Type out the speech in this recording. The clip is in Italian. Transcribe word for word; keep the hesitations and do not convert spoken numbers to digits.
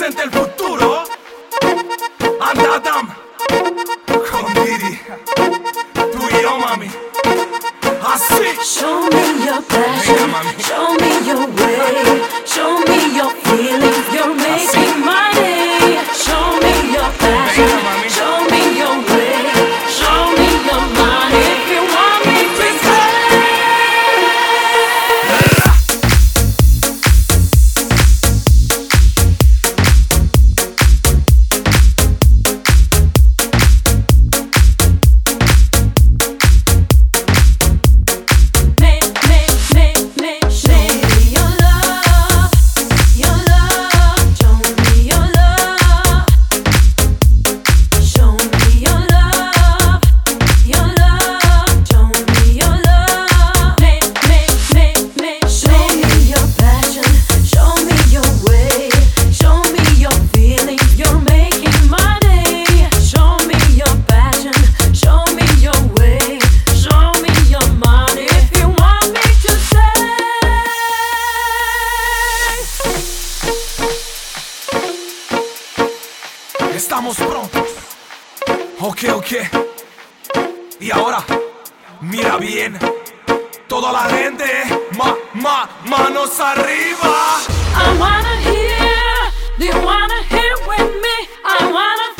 presente e il futuro. Andadam con Didi, tu e io mami. Así. Show me your passion, show me your way, show me your feelings, you're making my day. Show me your passion, show me your way, show me your money if you want me to stay. Estamos prontos. Ok, ok. Y ahora, mira bien. Toda la gente, ma, ma, manos arriba. I wanna hear, do you wanna hear with me? I wanna